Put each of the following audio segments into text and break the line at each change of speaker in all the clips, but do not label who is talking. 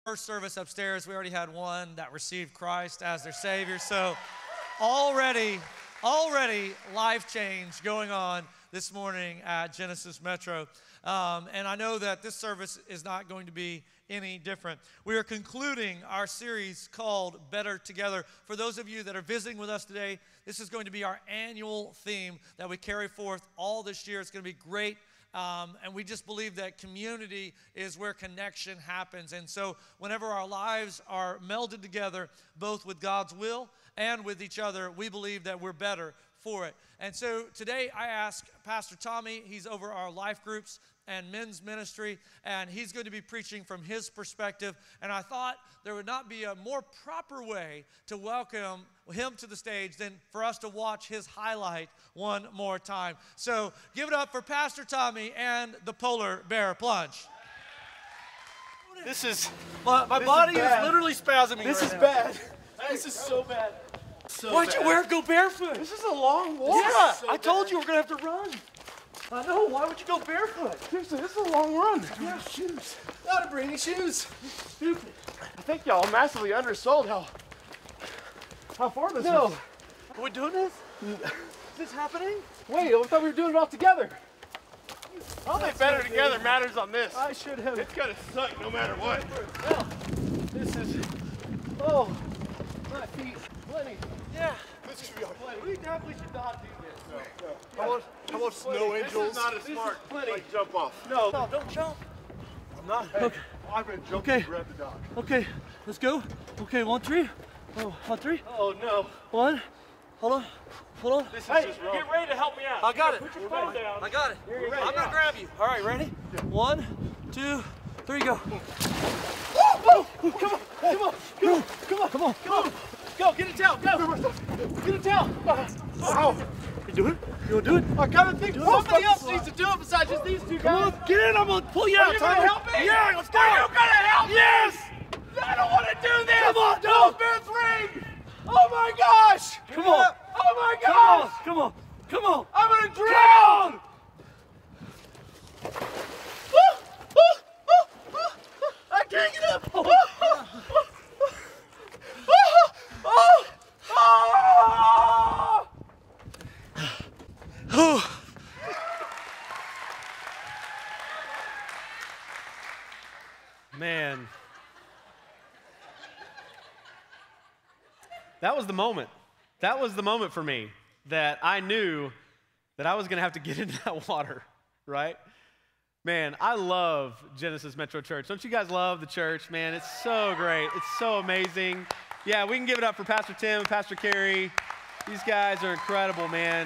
First service upstairs, we already had one that received Christ as their Savior. So already life change going on this morning at Genesis Metro. And I know that this service is not going to be any different. We are concluding our series called Better Together. For those of you that are visiting with us today, this is going to be our annual theme that we carry forth all this year. It's going to be great. And we just believe that community is where connection happens. And so whenever our lives are melded together, both with God's will and with each other, we believe that we're better for it. And so today I ask Pastor Tommy, he's over our life groups and men's ministry, and he's going to be preaching from his perspective. And I thought there would not be a more proper way to welcome him to the stage than for us to watch his highlight one more time. So give it up for Pastor Tommy and the Polar Bear Plunge.
This is
My body is literally spasming.
This
right
is
now.
bad. This is so bad.
Why'd you wear go barefoot?
This is a long walk.
Yeah,
So
I told
bad.
you we're gonna have to run. I know. Why would you go barefoot?
Seriously, this is a long run.
Yeah, shoes.
Gotta bring any shoes.
Stupid.
I think y'all massively undersold how far this is.
Are we doing this? Is this happening?
Wait, I thought we were doing it all together. I'll say better together matters on this.
I should have.
It's gonna suck no matter what.
This is.
Oh, my feet. Plenty.
Yeah.
This should be all right.
We definitely should not do this.
How about snow angels? This is not a smart like, jump off.
No, don't jump.
I'm not. Hey, okay. I'm gonna jump and grab the dog.
Okay, let's go. Okay, 1, 3. Oh, 1, 3.
Oh no.
1. Hold on. Hold on.
This is just wrong.
Get ready to help me out.
I got it.
Put your phone down.
I got it.
ready.
I'm gonna grab you. All right, ready? 1, 2, 3, go. Come on.
Go, get it down, go! Get it down! Ow!
You do it? You wanna do it?
I kinda think somebody else needs to do it besides just these two guys.
Get in, I'm gonna pull you out.
Are you gonna help me?
Yeah, let's go.
Are you gonna help me?
Yes!
I don't wanna do this!
Come on,
no! Fifth ring! Oh my gosh!
Come on.
Oh my gosh!
Come on.
I'm gonna drown! I can't get up!
Man. That was the moment. That was the moment for me that I knew that I was going to have to get into that water, right? Man, I love Genesis Metro Church. Don't you guys love the church? Man, it's so great. It's so amazing. Yeah, we can give it up for Pastor Tim and Pastor Carrie. These guys are incredible, man.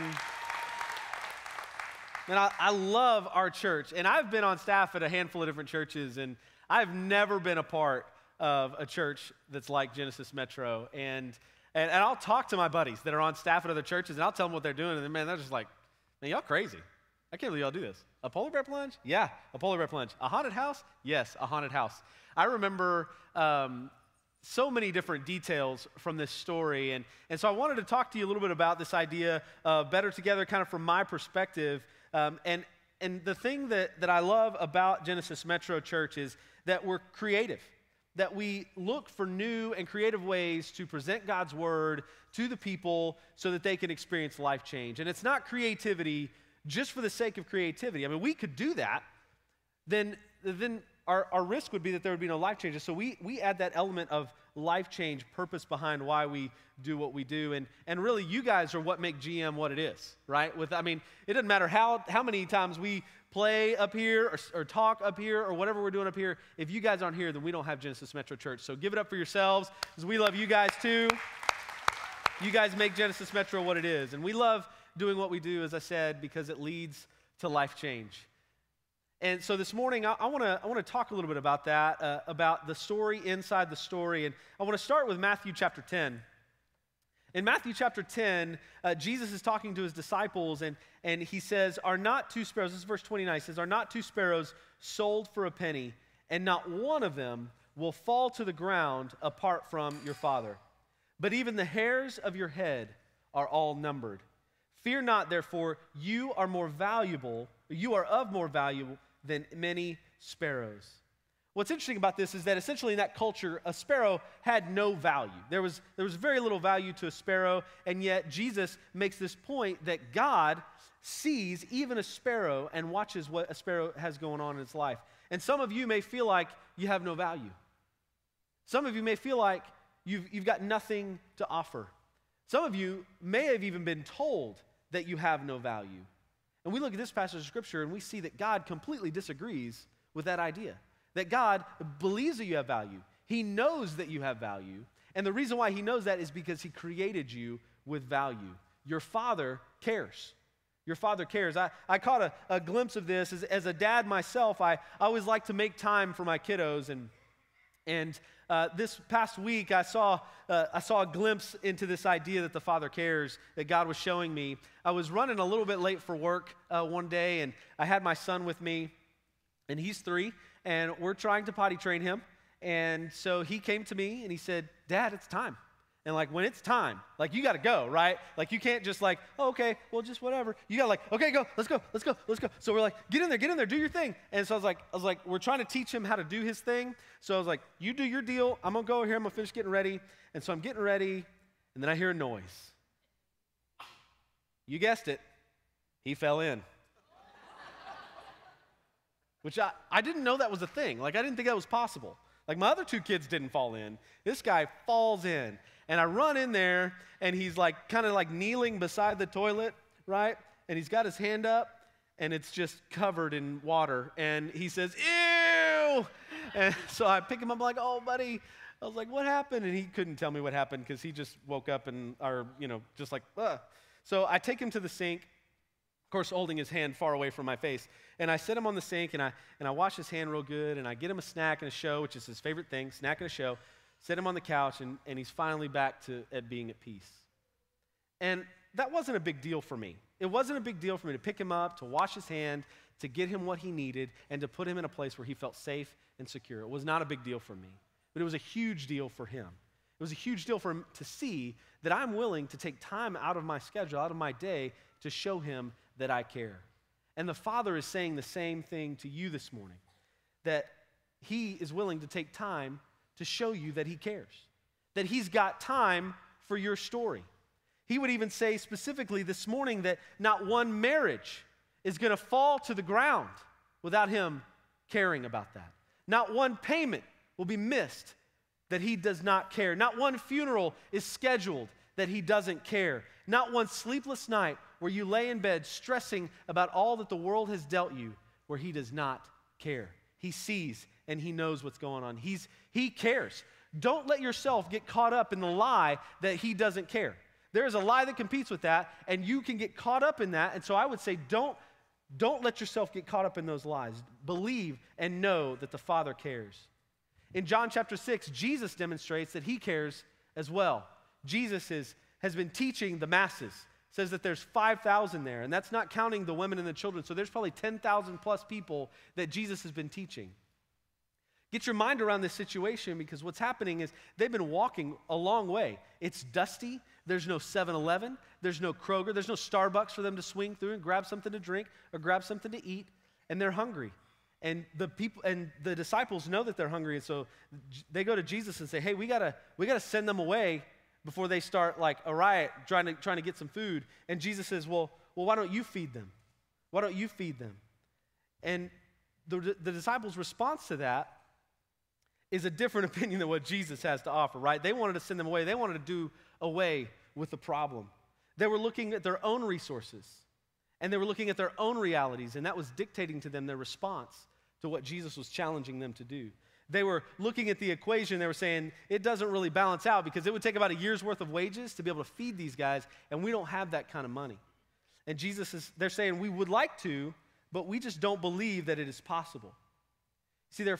Man, I love our church. And I've been on staff at a handful of different churches, and I've never been a part of a church that's like Genesis Metro. And I'll talk to my buddies that are on staff at other churches, and I'll tell them what they're doing, and man, they're just like, man, y'all crazy. I can't believe y'all do this. A polar bear plunge? Yeah, a polar bear plunge. A haunted house? Yes, a haunted house. I remember so many different details from this story, and so I wanted to talk to you a little bit about this idea of better together kind of from my perspective. And the thing that I love about Genesis Metro Church is that we're creative, that we look for new and creative ways to present God's word to the people so that they can experience life change. And it's not creativity just for the sake of creativity. I mean, we could do that, then our risk would be that there would be no life changes. So we add that element of life change, purpose behind why we do what we do. And really, you guys are what make GM what it is, right? It doesn't matter how many times we play up here or talk up here or whatever we're doing up here. If you guys aren't here, then we don't have Genesis Metro Church. So give it up for yourselves, because we love you guys too. You guys make Genesis Metro what it is. And we love doing what we do, as I said, because it leads to life change. And so this morning, I want to talk a little bit about that, about the story inside the story. And I want to start with Matthew chapter 10. In Matthew chapter 10, Jesus is talking to his disciples, and he says, are not two sparrows, this is verse 29, he says, are not two sparrows sold for a penny, and not one of them will fall to the ground apart from your Father. But even the hairs of your head are all numbered. Fear not, therefore, you are of more value than many sparrows. What's interesting about this is that essentially in that culture, a sparrow had no value. There was very little value to a sparrow, and yet Jesus makes this point that God sees even a sparrow and watches what a sparrow has going on in its life. And some of you may feel like you have no value. Some of you may feel like you've got nothing to offer. Some of you may have even been told that you have no value. And we look at this passage of Scripture and we see that God completely disagrees with that idea. That God believes that you have value. He knows that you have value. And the reason why he knows that is because he created you with value. Your Father cares. Your Father cares. I caught a glimpse of this. As a dad myself, I always like to make time for my kiddos. And this past week, I saw a glimpse into this idea that the Father cares, that God was showing me. I was running a little bit late for work one day, and I had my son with me, and he's 3. And we're trying to potty train him. And so he came to me and he said, Dad, it's time. And like, when it's time, like, you got to go, right? Like, you can't just like, oh, okay, well, just whatever. You got to like, okay, go, let's go. So we're like, get in there, do your thing. And so I was like, we're trying to teach him how to do his thing. So I was like, you do your deal. I'm going to go over here. I'm going to finish getting ready. And so I'm getting ready. And then I hear a noise. You guessed it. He fell in. Which I didn't know that was a thing. Like, I didn't think that was possible. Like, my other 2 kids didn't fall in. This guy falls in. And I run in there, and he's like kind of like kneeling beside the toilet, right? And he's got his hand up, and it's just covered in water. And he says, ew! And so I pick him up like, oh, buddy. I was like, what happened? And he couldn't tell me what happened because he just woke up and, just like, ugh. So I take him to the sink. Of course, holding his hand far away from my face. And I set him on the sink, and I wash his hand real good, and I get him a snack and a show, which is his favorite thing, snack and a show, set him on the couch, and he's finally back at being at peace. And that wasn't a big deal for me. It wasn't a big deal for me to pick him up, to wash his hand, to get him what he needed, and to put him in a place where he felt safe and secure. It was not a big deal for me, but it was a huge deal for him. It was a huge deal for him to see that I'm willing to take time out of my schedule, out of my day, to show him that I care. And the Father is saying the same thing to you this morning, that he is willing to take time to show you that he cares, that he's got time for your story. He would even say specifically this morning that not one marriage is going to fall to the ground without him caring about that. Not one payment will be missed that he does not care. Not one funeral is scheduled that he doesn't care. Not one sleepless night where you lay in bed stressing about all that the world has dealt you where he does not care. He sees and he knows what's going on. He cares. Don't let yourself get caught up in the lie that he doesn't care. There is a lie that competes with that, and you can get caught up in that. And so I would say don't let yourself get caught up in those lies. Believe and know that the Father cares. In John chapter 6, Jesus demonstrates that he cares as well. Jesus has been teaching the masses. Says that there's 5,000 there, and that's not counting the women and the children. So there's probably 10,000 plus people that Jesus has been teaching. Get your mind around this situation, because what's happening is they've been walking a long way. It's dusty. There's no 7-Eleven. There's no Kroger. There's no Starbucks for them to swing through and grab something to drink or grab something to eat, and they're hungry. And the disciples know that they're hungry, and so they go to Jesus and say, "Hey, we gotta send them away before they start like a riot trying to get some food." And Jesus says, well, why don't you feed them? Why don't you feed them? And the disciples' response to that is a different opinion than what Jesus has to offer, right? They wanted to send them away. They wanted to do away with the problem. They were looking at their own resources, and they were looking at their own realities, and that was dictating to them their response to what Jesus was challenging them to do. They were looking at the equation. They were saying, it doesn't really balance out because it would take about a year's worth of wages to be able to feed these guys, and we don't have that kind of money. And they're saying, we would like to, but we just don't believe that it is possible. See, they were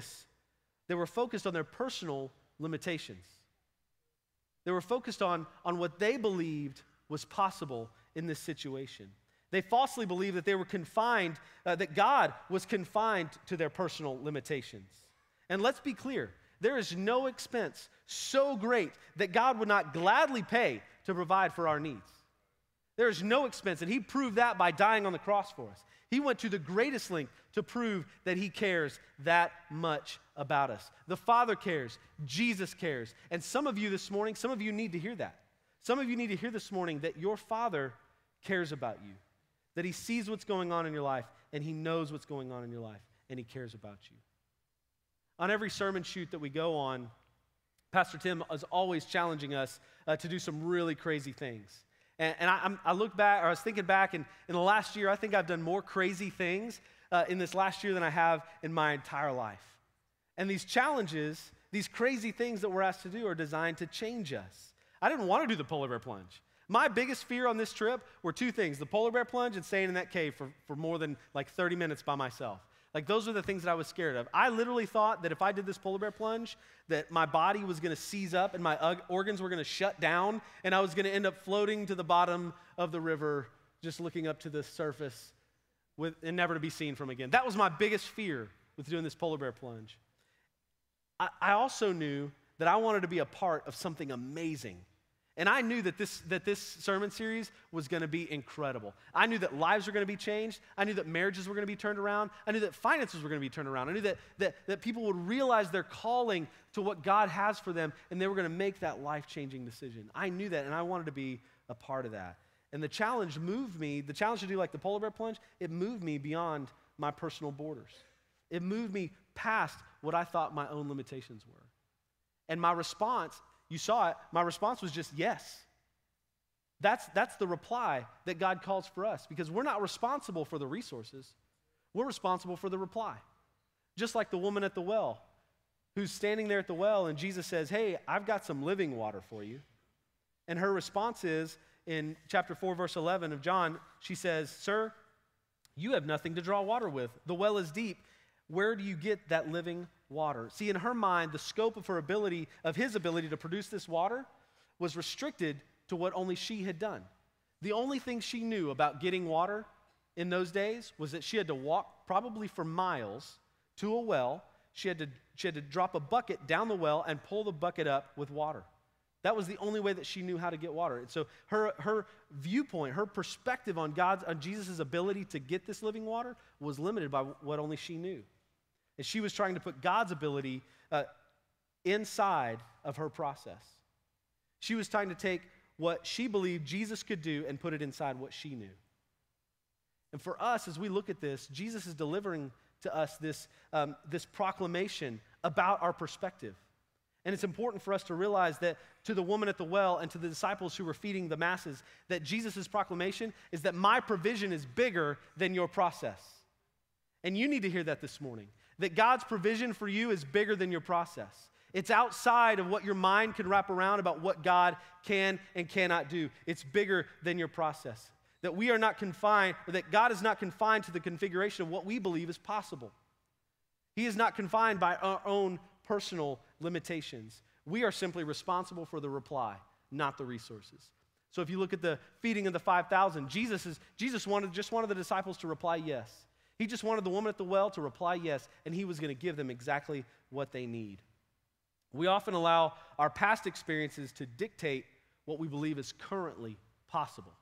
focused on their personal limitations. They were focused on what they believed was possible in this situation. They falsely believed that they were confined, that God was confined to their personal limitations. And let's be clear, there is no expense so great that God would not gladly pay to provide for our needs. There is no expense, and he proved that by dying on the cross for us. He went to the greatest length to prove that he cares that much about us. The Father cares. Jesus cares. And some of you this morning, some of you need to hear that. Some of you need to hear this morning that your Father cares about you, that he sees what's going on in your life, and he knows what's going on in your life, and he cares about you. On every sermon shoot that we go on, Pastor Tim is always challenging us to do some really crazy things. And I look back, or I was thinking back, and in the last year, I think I've done more crazy things in this last year than I have in my entire life. And these challenges, these crazy things that we're asked to do are designed to change us. I didn't want to do the polar bear plunge. My biggest fear on this trip were two things, the polar bear plunge and staying in that cave for more than like 30 minutes by myself. Like those are the things that I was scared of. I literally thought that if I did this polar bear plunge, that my body was going to seize up and my organs were going to shut down and I was going to end up floating to the bottom of the river, just looking up to the surface and never to be seen from again. That was my biggest fear with doing this polar bear plunge. I also knew that I wanted to be a part of something amazing. And I knew that this sermon series was going to be incredible. I knew that lives were going to be changed. I knew that marriages were going to be turned around. I knew that finances were going to be turned around. I knew that people would realize their calling to what God has for them, and they were going to make that life-changing decision. I knew that, and I wanted to be a part of that. And the challenge moved me, the challenge to do like the polar bear plunge, it moved me beyond my personal borders. It moved me past what I thought my own limitations were. And my response, you saw it, my response was just yes. That's the reply that God calls for us, because we're not responsible for the resources. We're responsible for the reply. Just like the woman at the well who's standing there at the well and Jesus says, hey, I've got some living water for you. And her response is, in chapter 4, verse 11 of John, she says, sir, you have nothing to draw water with. The well is deep. Where do you get that living water? See, in her mind, the scope of his ability to produce this water was restricted to what only she had done. The only thing she knew about getting water in those days was that she had to walk probably for miles to a well. She had to drop a bucket down the well and pull the bucket up with water. That was the only way that she knew how to get water. And so her viewpoint, her perspective on Jesus' ability to get this living water was limited by what only she knew. And she was trying to put God's ability inside of her process. She was trying to take what she believed Jesus could do and put it inside what she knew. And for us, as we look at this, Jesus is delivering to us this proclamation about our perspective. And it's important for us to realize that to the woman at the well and to the disciples who were feeding the masses, that Jesus' proclamation is that my provision is bigger than your process. And you need to hear that this morning, that God's provision for you is bigger than your process. It's outside of what your mind can wrap around about what God can and cannot do. It's bigger than your process. That we are not confined, or that God is not confined to the configuration of what we believe is possible. He is not confined by our own personal limitations. We are simply responsible for the reply, not the resources. So if you look at the feeding of the 5,000, Jesus just wanted the disciples to reply yes. He just wanted the woman at the well to reply yes, and he was going to give them exactly what they need. We often allow our past experiences to dictate what we believe is currently possible.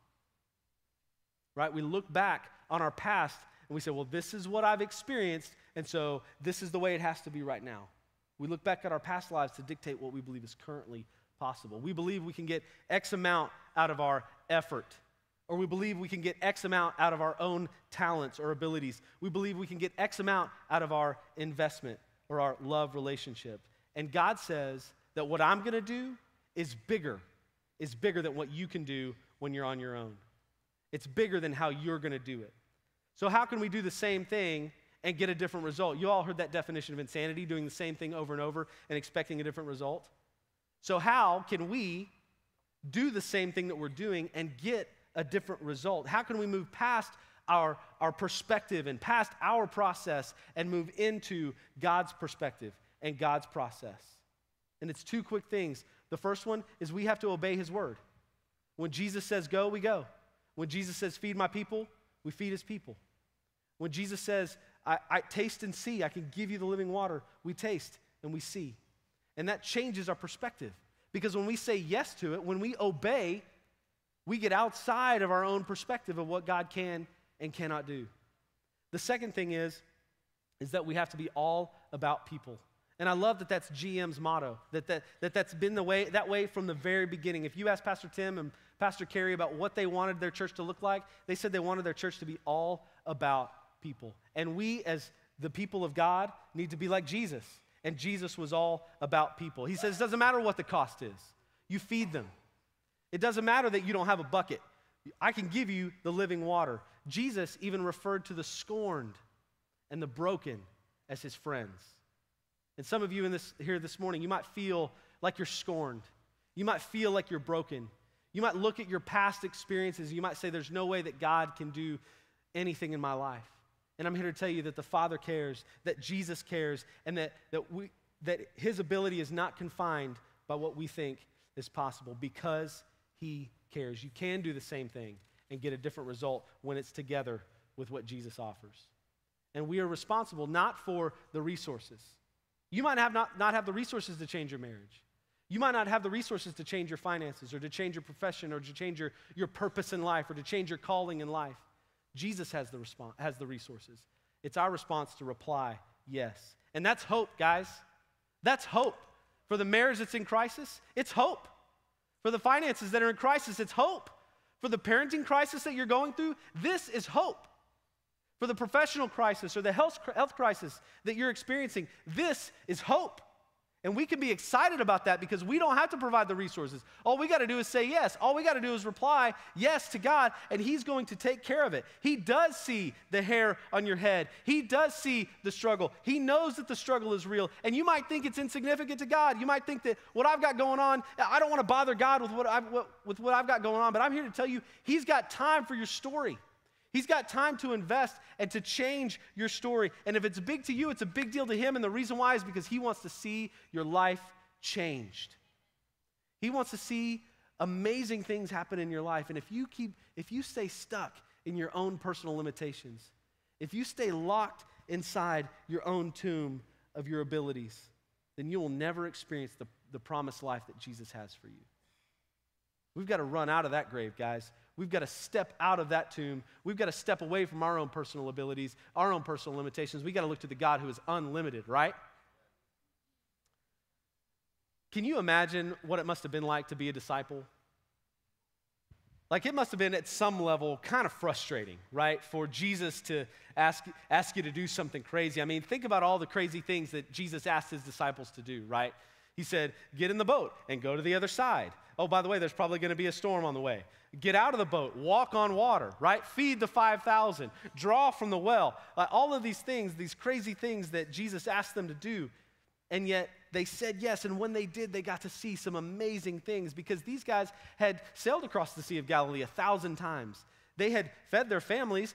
Right? We look back on our past and we say, well, this is what I've experienced, and so this is the way it has to be right now. We look back at our past lives to dictate what we believe is currently possible. We believe we can get X amount out of our effort, or we believe we can get X amount out of our own talents or abilities. We believe we can get X amount out of our investment or our love relationship. And God says that what I'm going to do is bigger than what you can do when you're on your own. It's bigger than how you're going to do it. So how can we do the same thing and get a different result? You all heard that definition of insanity, doing the same thing over and over and expecting a different result. So how can we do the same thing that we're doing and get a different result? How can we move past our perspective and past our process and move into God's perspective and God's process? And it's two quick things. The first one is we have to obey his word. When Jesus says go, we go. When Jesus says feed my people, we feed his people. When Jesus says I taste and see, I can give you the living water, we taste and we see. And that changes our perspective. Because when we say yes to it, when we obey, we get outside of our own perspective of what God can and cannot do. The second thing is that we have to be all about people. And I love that that's GM's motto, that's been that way from the very beginning. If you ask Pastor Tim and Pastor Carrie about what they wanted their church to look like, they said they wanted their church to be all about people. And we, as the people of God, need to be like Jesus. And Jesus was all about people. He says it doesn't matter what the cost is. You feed them. It doesn't matter that you don't have a bucket. I can give you the living water. Jesus even referred to the scorned and the broken as his friends. And some of you here this morning, you might feel like you're scorned. You might feel like you're broken. You might look at your past experiences. You might say, there's no way that God can do anything in my life. And I'm here to tell you that the Father cares, that Jesus cares, and that his ability is not confined by what we think is possible because he cares. You can do the same thing and get a different result when it's together with what Jesus offers. And we are responsible not for the resources. You might not have the resources to change your marriage. You might not have the resources to change your finances or to change your profession or to change your purpose in life or to change your calling in life. Jesus has the resources. It's our response to reply, yes. And that's hope, guys. That's hope. For the marriage that's in crisis, it's hope. For the finances that are in crisis, it's hope. For the parenting crisis that you're going through, this is hope. For the professional crisis or the health crisis that you're experiencing, this is hope. And we can be excited about that because we don't have to provide the resources. All we got to do is say yes. All we got to do is reply yes to God, and he's going to take care of it. He does see the hair on your head. He does see the struggle. He knows that the struggle is real. And you might think it's insignificant to God. You might think that what I've got going on, I don't want to bother God with what I've got going on, but I'm here to tell you, he's got time for your story. He's got time to invest and to change your story. And if it's big to you, it's a big deal to him. And the reason why is because he wants to see your life changed. He wants to see amazing things happen in your life. And if you stay stuck in your own personal limitations, if you stay locked inside your own tomb of your abilities, then you will never experience the promised life that Jesus has for you. We've got to run out of that grave, guys. We've got to step out of that tomb. We've got to step away from our own personal abilities, our own personal limitations. We've got to look to the God who is unlimited, right? Can you imagine what it must have been like to be a disciple? Like, it must have been at some level kind of frustrating, right? For Jesus to ask you to do something crazy. I mean, think about all the crazy things that Jesus asked his disciples to do, right? He said, get in the boat and go to the other side. Oh, by the way, there's probably going to be a storm on the way. Get out of the boat, walk on water, right? Feed the 5,000, draw from the well. All of these things, these crazy things that Jesus asked them to do. And yet they said yes, and when they did, they got to see some amazing things because these guys had sailed across the Sea of Galilee 1,000 times. They had fed their families,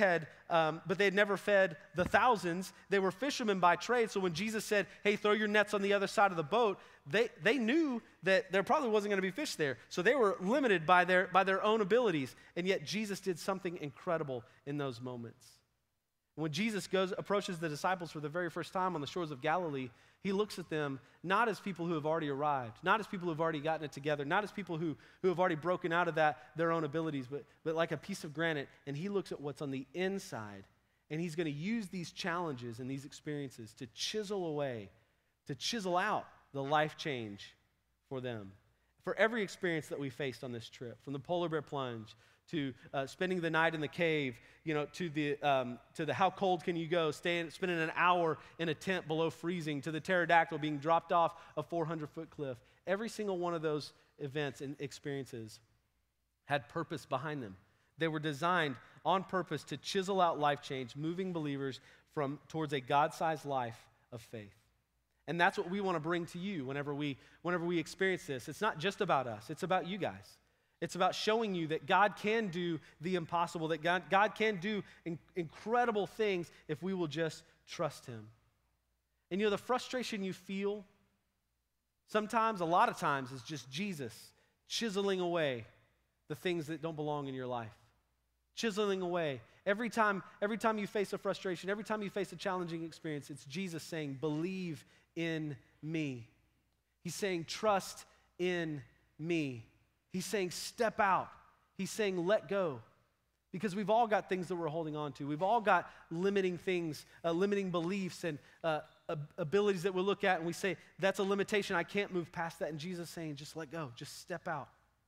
but they had never fed the thousands. They were fishermen by trade, so when Jesus said, hey, throw your nets on the other side of the boat, they knew that there probably wasn't going to be fish there. So they were limited by their own abilities, and yet Jesus did something incredible in those moments. When Jesus approaches the disciples for the very first time on the shores of Galilee, he looks at them not as people who have already arrived, not as people who have already gotten it together, not as people who have already broken out of their own abilities, but like a piece of granite, and he looks at what's on the inside, and he's going to use these challenges and these experiences to chisel away, to chisel out the life change for them. For every experience that we faced on this trip, from the polar bear plunge to spending the night in the cave, to the how cold can you go, spending an hour in a tent below freezing, to the pterodactyl being dropped off a 400-foot cliff. Every single one of those events and experiences had purpose behind them. They were designed on purpose to chisel out life change, moving believers towards a God-sized life of faith. And that's what we want to bring to you whenever we experience this. It's not just about us. It's about you guys. It's about showing you that God can do the impossible, that God can do incredible things if we will just trust him. And the frustration you feel sometimes, a lot of times, is just Jesus chiseling away the things that don't belong in your life. Chiseling away. Every time you face a frustration, every time you face a challenging experience, it's Jesus saying, believe in me. He's saying, trust in me. He's saying, step out. He's saying, let go. Because we've all got things that we're holding on to. We've all got limiting things, limiting beliefs and abilities that we look at and we say, that's a limitation. I can't move past that. And Jesus is saying, just let go. Just step out.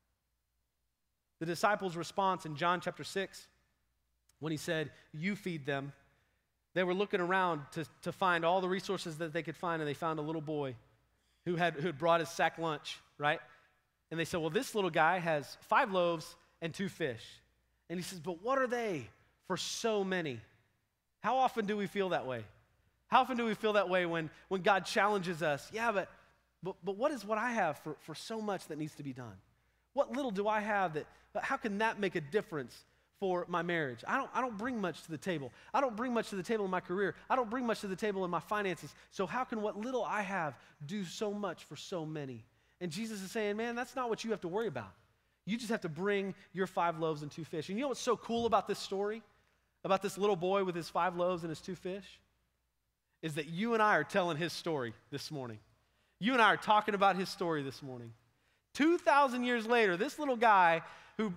The disciples' response in John chapter 6, when he said, you feed them, they were looking around to find all the resources that they could find, and they found a little boy who had brought his sack lunch, right? And they said, well, this little guy has 5 loaves and 2 fish. And he says, but what are they for so many? How often do we feel that way? How often do we feel that way when God challenges us? Yeah, but what is what I have for so much that needs to be done? What little do I have how can that make a difference for my marriage? I don't bring much to the table. I don't bring much to the table in my career. I don't bring much to the table in my finances. So how can what little I have do so much for so many? And Jesus is saying, man, that's not what you have to worry about. You just have to bring your 5 loaves and 2 fish. And you know what's so cool about this story, about this little boy with his 5 loaves and his 2 fish? Is that you and I are telling his story this morning. You and I are talking about his story this morning. 2,000 years later, this little guy who,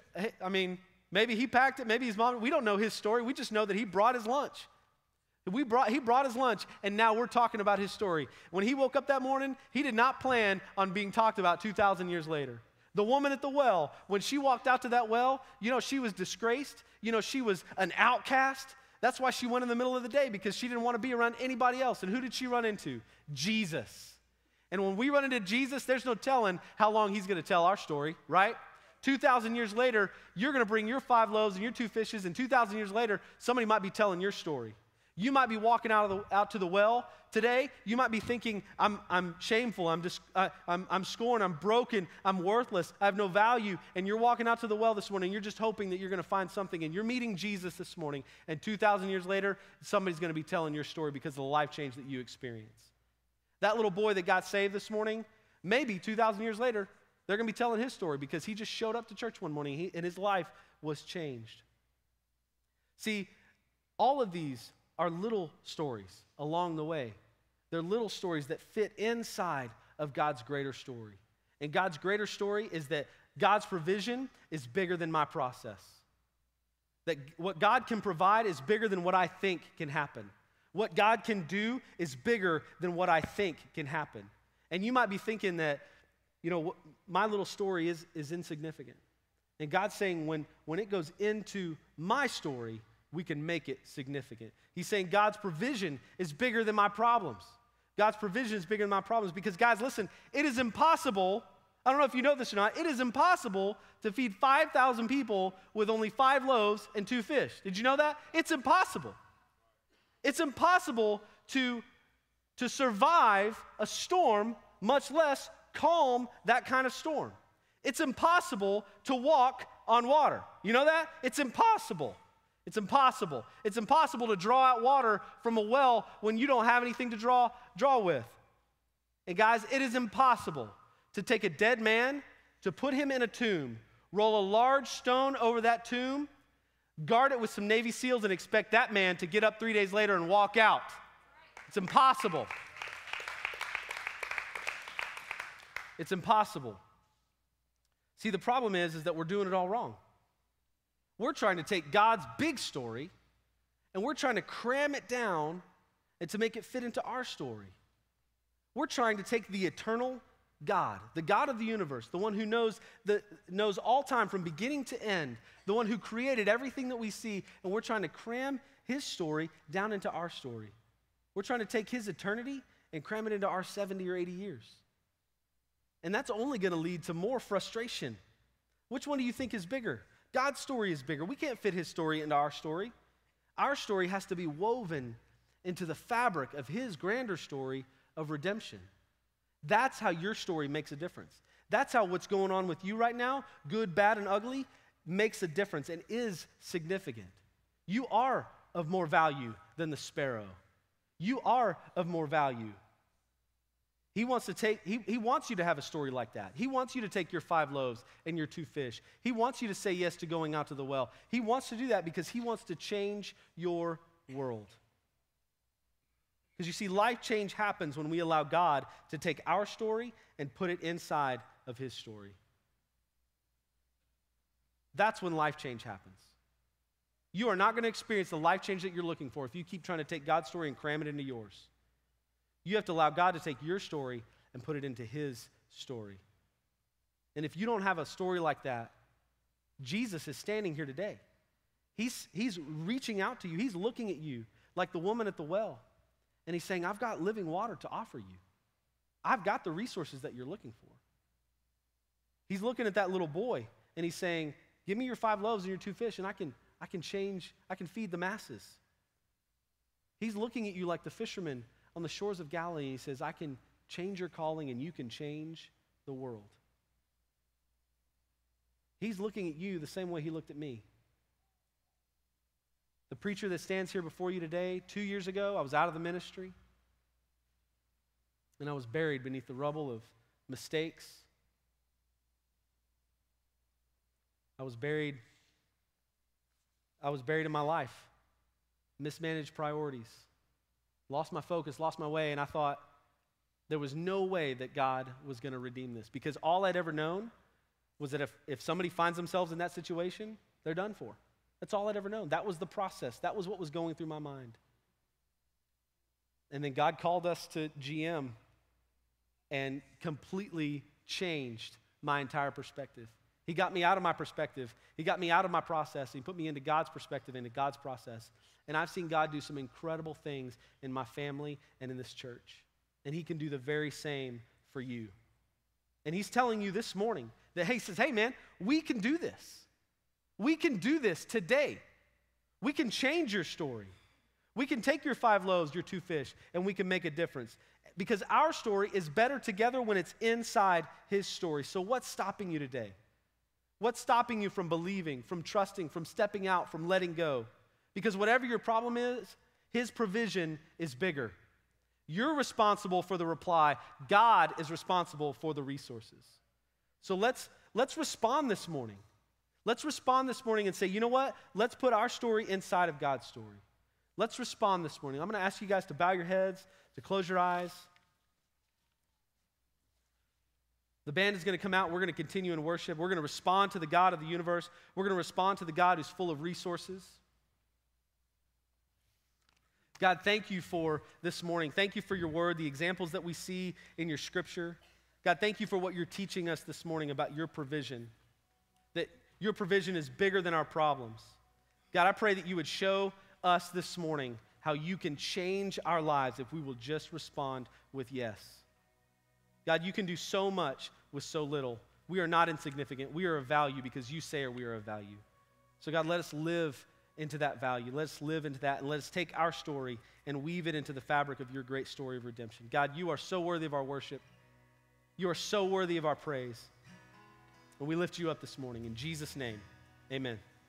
maybe he packed it, maybe his mom, we don't know his story. We just know that he brought his lunch. He brought his lunch, and now we're talking about his story. When he woke up that morning, he did not plan on being talked about 2,000 years later. The woman at the well, when she walked out to that well, she was disgraced. She was an outcast. That's why she went in the middle of the day, because she didn't want to be around anybody else. And who did she run into? Jesus. And when we run into Jesus, there's no telling how long he's going to tell our story, right? 2,000 years later, you're going to bring your 5 loaves and your 2 fishes, and 2,000 years later, somebody might be telling your story. You might be walking out to the well today. You might be thinking, I'm shameful, I'm scorned, I'm broken, I'm worthless, I have no value. And you're walking out to the well this morning, you're just hoping that you're going to find something. And you're meeting Jesus this morning, and 2,000 years later, somebody's going to be telling your story because of the life change that you experience. That little boy that got saved this morning, maybe 2,000 years later, they're going to be telling his story because he just showed up to church one morning and his life was changed. See, all of these are little stories along the way. They're little stories that fit inside of God's greater story. And God's greater story is that God's provision is bigger than my process. That what God can provide is bigger than what I think can happen. What God can do is bigger than what I think can happen. And you might be thinking that, my little story is insignificant. And God's saying when it goes into my story, we can make it significant. He's saying God's provision is bigger than my problems. God's provision is bigger than my problems because, guys, listen, it is impossible, I don't know if you know this or not, it is impossible to feed 5,000 people with only 5 loaves and 2 fish. Did you know that? It's impossible. It's impossible to survive a storm, much less calm that kind of storm. It's impossible to walk on water. You know that? It's impossible. It's impossible. It's impossible to draw out water from a well when you don't have anything to draw with. And guys, it is impossible to take a dead man, to put him in a tomb, roll a large stone over that tomb, guard it with some Navy SEALs, and expect that man to get up 3 days later and walk out. It's impossible. It's impossible. See, the problem is that we're doing it all wrong. We're trying to take God's big story and we're trying to cram it down and to make it fit into our story. We're trying to take the eternal God, the God of the universe, the one who knows all time from beginning to end, the one who created everything that we see, and we're trying to cram his story down into our story. We're trying to take his eternity and cram it into our 70 or 80 years. And that's only going to lead to more frustration. Which one do you think is bigger? God's story is bigger. We can't fit his story into our story. Our story has to be woven into the fabric of his grander story of redemption. That's how your story makes a difference. That's how what's going on with you right now, good, bad, and ugly, makes a difference and is significant. You are of more value than the sparrow. You are of more value. He wants you to have a story like that. He wants you to take your 5 loaves and your 2 fish. He wants you to say yes to going out to the well. He wants to do that because he wants to change your world. Because you see, life change happens when we allow God to take our story and put it inside of his story. That's when life change happens. You are not going to experience the life change that you're looking for if you keep trying to take God's story and cram it into yours. You have to allow God to take your story and put it into his story. And if you don't have a story like that, Jesus is standing here today. He's reaching out to you. He's looking at you like the woman at the well. And he's saying, I've got living water to offer you. I've got the resources that you're looking for. He's looking at that little boy and he's saying, give me your 5 loaves and your 2 fish and I can feed the masses. He's looking at you like the fisherman on the shores of Galilee. He says, I can change your calling and you can change the world. He's looking at you the same way he looked at me. The preacher that stands here before you today, 2 years ago, I was out of the ministry and I was buried beneath the rubble of mistakes. I was buried in my life, mismanaged priorities, lost my focus, lost my way, and I thought there was no way that God was going to redeem this because all I'd ever known was that if somebody finds themselves in that situation, they're done for. That's all I'd ever known. That was the process. That was what was going through my mind. And then God called us to GM and completely changed my entire perspective. He got me out of my perspective. He got me out of my process. He put me into God's perspective, into God's process. And I've seen God do some incredible things in my family and in this church. And he can do the very same for you. And he's telling you this morning that, he says, hey man, we can do this. We can do this today. We can change your story. We can take your 5 loaves, your 2 fish, and we can make a difference. Because our story is better together when it's inside his story. So what's stopping you today? What's stopping you from believing, from trusting, from stepping out, from letting go? Because whatever your problem is, his provision is bigger. You're responsible for the reply. God is responsible for the resources. So let's respond this morning. Let's respond this morning and say, you know what? Let's put our story inside of God's story. Let's respond this morning. I'm going to ask you guys to bow your heads, to close your eyes. The band is going to come out. We're going to continue in worship. We're going to respond to the God of the universe. We're going to respond to the God who's full of resources. God, thank you for this morning. Thank you for your word, the examples that we see in your scripture. God, thank you for what you're teaching us this morning about your provision, that your provision is bigger than our problems. God, I pray that you would show us this morning how you can change our lives if we will just respond with yes. God, you can do so much with so little. We are not insignificant. We are of value because you say we are of value. So God, let us live into that value. Let us live into that, and let us take our story and weave it into the fabric of your great story of redemption. God, you are so worthy of our worship. You are so worthy of our praise. And we lift you up this morning. In Jesus' name, amen.